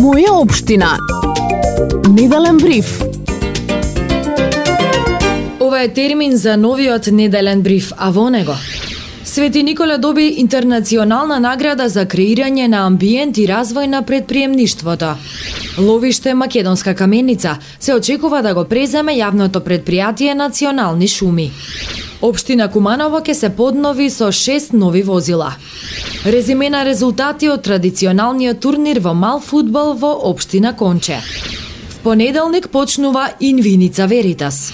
Моја општина. Неделен бриф. Ова е термин за новиот неделен бриф, а во него Свети Николе доби интернационална награда за креирање на амбиент и развој на предприемништвото. Ловиште Македонска каменица се очекува да го преземе јавното предпријатие Национални шуми. Општина Куманово ќе се поднови со 6 нови возила. Резиме на резултати од традиционалниот турнир во мал фудбал во општина Конче. В понеделник почнува Инвиница Веритас.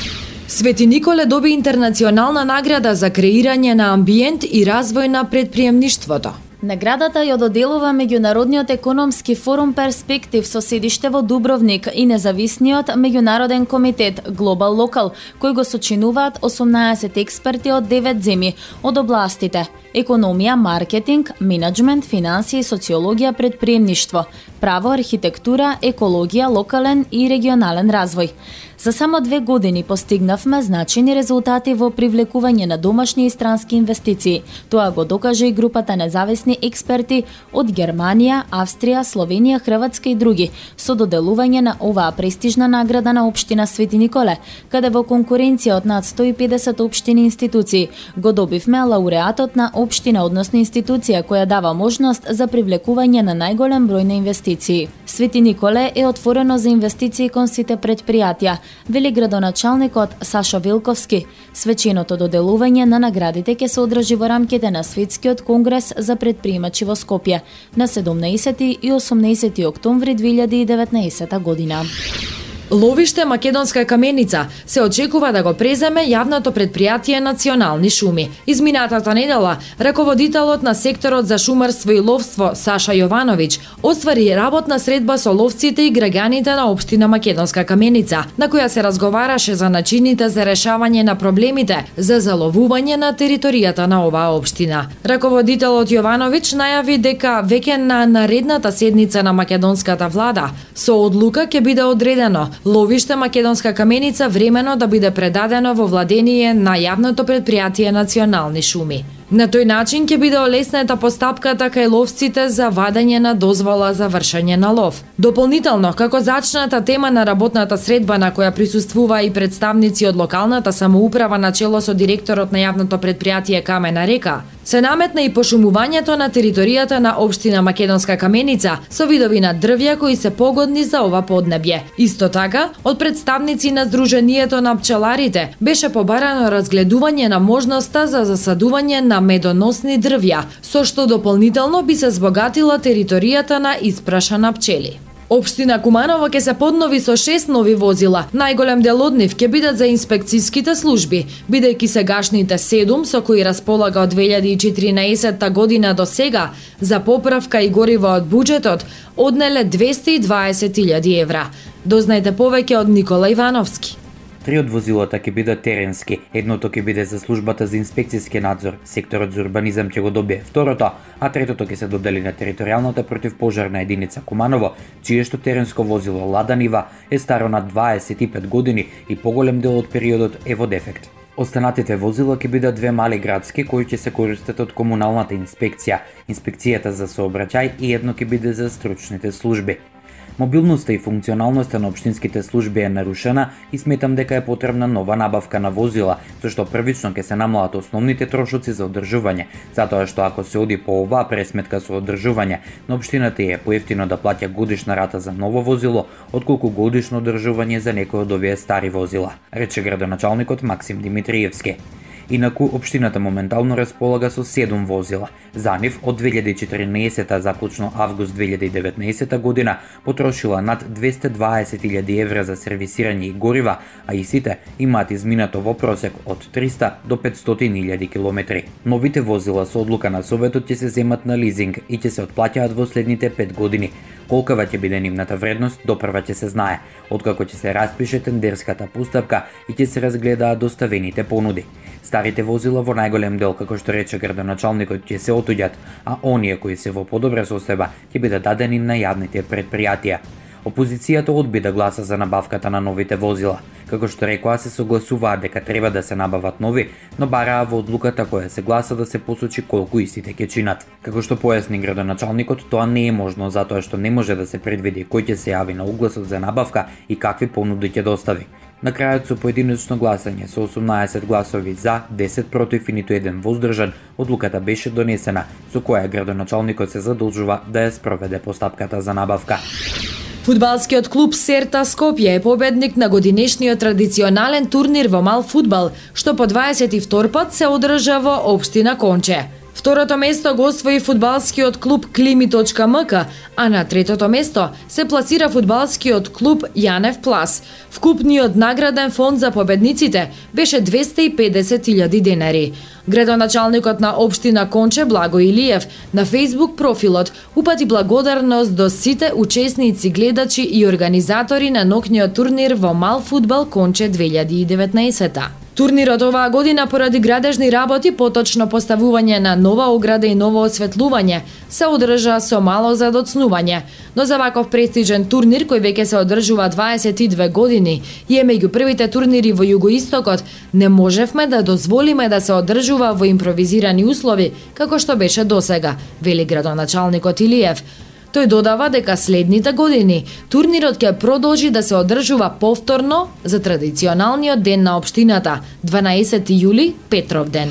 Свети Николе доби интернационална награда за креирање на амбиент и развој на предприемништвото. Наградата ја доделува Меѓународниот економски форум Перспектив со седиште во Дубровник и независниот меѓународен комитет Global Local, кој го сочинуваат 18 експерти од 9 земји од областите економија, маркетинг, менеджмент, финансии, социологија, предприемништво, право, архитектура, екологија, локален и регионален развој. За само 2 години постигнавме значени резултати во привлекување на домашни и странски инвестиции. Тоа го докаже и групата независни експерти од Германија, Австрија, Словенија, Хрватска и други, со доделување на оваа престижна награда на општина Свети Николе, каде во конкуренција од над 150 општини институции го добивме лауреатот на општина, односно институција која дава можност за привлекување на најголем број на инвестиции. Свети Николе е отворено за инвестиции кон сите предпријатија, вели градоначалникот Сашо Вилковски. Свеченото доделување на наградите ќе се одржи во рамките на Светскиот конгрес за предприемачи во Скопје на 17 и 18 октомври 2019 година. Ловиште Македонска каменица се очекува да го преземе јавното предпријатие Национални шуми. Изминатата недела, раководителот на секторот за шумарство и ловство Саша Јовановиќ оствари работна средба со ловците и граѓаните на општина Македонска каменица, на која се разговараше за начините за решавање на проблемите за заловување на територијата на оваа општина. Раководителот Јовановиќ најави дека веќе на наредната седница на македонската влада со одлука ќе биде одредено ловиште Македонска каменица времено да биде предадено во владение на јавното предпријатие Национални шуми. На тој начин ќе биде олеснета постапката кај ловците за вадење на дозвола за вршење на лов. Дополнително, како зачната тема на работната средба на која присуствува и представници од локалната самоуправа на чело со директорот на јавното предпријатие Камена река, се наметна и пошумувањето на територијата на општина Македонска каменица со видови на дрвја кои се погодни за ова поднебје. Исто така, од представници на Сдруженијето на пчеларите беше побарано разгледување на можноста за засадување на медоносни дрвја, со што дополнително би се збогатила територијата на испрашана пчели. Општина Куманово ќе се поднови со 6 нови возила. Најголем дел од нив ќе бидат за инспекцијските служби, бидејќи сегашните 7 со кои располага од 2014 година до сега за поправка и гориво од буџетот однеле 220.000 евра. Дознајте повеќе од Никола Ивановски. 3 од возилата ќе бидат теренски, едното ќе биде за службата за инспекцијски надзор, секторот за урбанизам ќе го добие второто, а третото ќе се додели на територијалната противпожарна единица Куманово, чиешто теренско возило Лада Нива е старо на 25 години и поголем дел од периодот е во дефект. Останатите возила ќе бидат 2 мали градски кои ќе се користат од комуналната инспекција, инспекцијата за сообраќај и едно ќе биде за стручните служби. Мобилноста и функционалноста на општинските служби е нарушена и сметам дека е потребна нова набавка на возила, зашто првично ќе се намалат основните трошоци за одржување, затоа што ако се оди по оваа пресметка со одржување, на општината е поевтино да плаќа годишна рата за ново возило, отколку годишно одржување за некој од овие стари возила, рече градоначалникот Максим Димитриевски. Инаку, општината моментално располага со 7 возила. За нив, од 2014 заклучно август 2019 година, потрошила над 220.000 евра за сервисирање и горива, а и сите имаат изминато во просек од 300 до 500.000 километри. Новите возила со одлука на Советот ќе се земат на лизинг и ќе се отплаќаат во следните 5 години. Колкава ќе биде нивната вредност, допрва ќе се знае, откако ќе се распише тендерската постапка и ќе се разгледаат доставените понуди. Старите возила во најголем дел, како што рече градоначалникот, ќе се отуѓат, а оние кои се во подобра состојба ќе бидат дадени на јавните предпријатија. Опозицијата одби да гласа за набавката на новите возила, како што рекоа се согласуваат дека треба да се набават нови, но бараа во одлуката која се гласа да се посочи колку истите ќе чинат. Како што појасни градоначалникот, тоа не е можно затоа што не може да се предвиди кој ќе се јави на огласот за набавка и какви понуди ќе достави. На крајот со поединечно гласање со 18 гласови за, 10 против и ниту еден воздржан, одлуката беше донесена, со која градоначалникот се задолжува да ја спроведе постапката за набавка. Фудбалскиот клуб Серта Скопје е победник на годинешниот традиционален турнир во мал фудбал, што по 22 пат се одржа во општина Конче. Второто место го освои фудбалскиот клуб Клими.мк, а на третото место се пласира фудбалскиот клуб Јанев Плас. Вкупниот награден фонд за победниците беше 250.000 денари. Градоначалникот на општина Конче Благо Илиев на Facebook профилот упати благодарност до сите учесници, гледачи и организатори на ноќниот турнир во мал фудбал Конче 2019. Турнирот оваа година поради градежни работи, поточно поставување на нова ограда и ново осветлување, се одржа со мало задоцнување. Но за ваков престижен турнир, кој веќе се одржува 22 години и е меѓу првите турнири во Југоистокот, не можевме да дозволиме да се одржува во импровизирани услови, како што беше досега, вели градоначалникот Илиев. Тој додава дека следните години турнирот ќе продолжи да се одржува повторно за традиционалниот ден на општината, 12 јули, Петровден.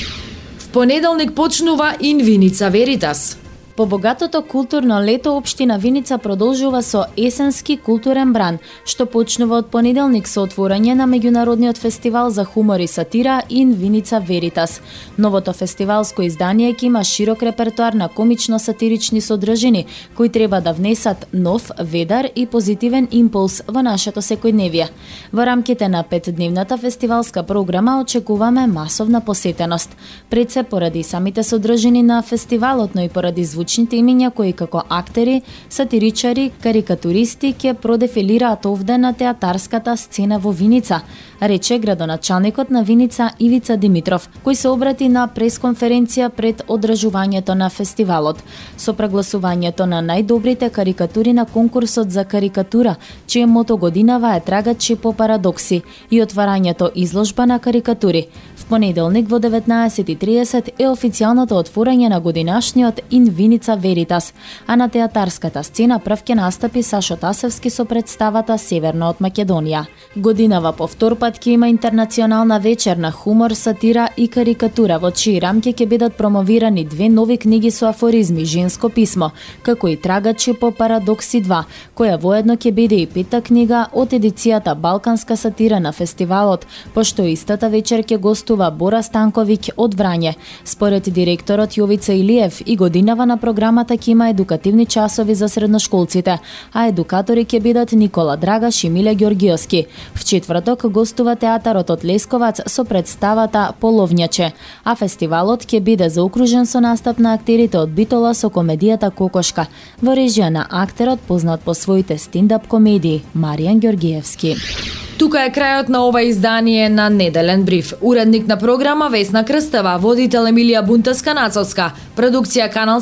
В понеделник почнува Инвиница Веритас. По богатото културно лето општина Виница продолжува со есенски културен бран, што почнува од понеделник со отворање на меѓународниот фестивал за хумор и сатира Инвиница Веритас. Новото фестивалско издание ќе има широк репертоар на комично-сатирични содржини, кои треба да внесат нов, ведар и позитивен импулс во нашето секојдневие. Во рамките на 5-дневната фестивалска програма очекуваме масовна посетеност. Пред се поради самите содржини на фестивалот, но и поради звучните имиња кои како актери, сатиричари, карикатуристи ќе продефилираат овде на театарската сцена во Виница, рече градоначалникот на Виница Ивица Димитров, кој се обрати на пресконференција пред одржувањето на фестивалот. Со прогласувањето на најдобрите карикатури на конкурсот за карикатура, чие мото годинава е трагачи по парадокси, и отварањето изложба на карикатури. В понеделник во 19:30 е официјалното отворање на годинашниот Инвиница Веритас, а на театарската сцена прв ќе настапи Сашо Тасевски со представата Северно од Македонија. Годинава по втор пат ќе има интернационална вечер на хумор, сатира и карикатура, во чии рамки ќе бидат промовирани 2 нови книги со афоризми Женско писмо, како и Трагачи по парадокси 2, која воедно ќе биде и 5-та книга од едицијата Балканска сатира на фестивалот, пошто истата вечер ќе гостува Бора Станковиќ од Врање. Според директорот Јовица Илиев, и годинава на програмата ќе има едукативни часови за средношколците, а едукатори ќе бидат Никола Драгаш и Миле Ѓоргиовски. В четврток гостува театарот од Лесковац со представата Половњаче, а фестивалот ќе биде заокружен со настап на актерите од Битола со комедијата Кокошка, во режија на актерот познат по своите стендап комедии Маријан Ѓоргиевски. Тука е крајот на ова издание на Неделен бриф. Уредник на програма Весна Крстева, водител Емилија Бунтеска-Нацовска, продукција Канал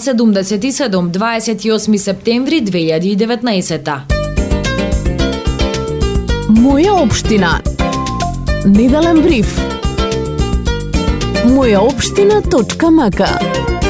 77, 28 септември 2019. Моја општина. Неделен бриф. Мојаопштина.мк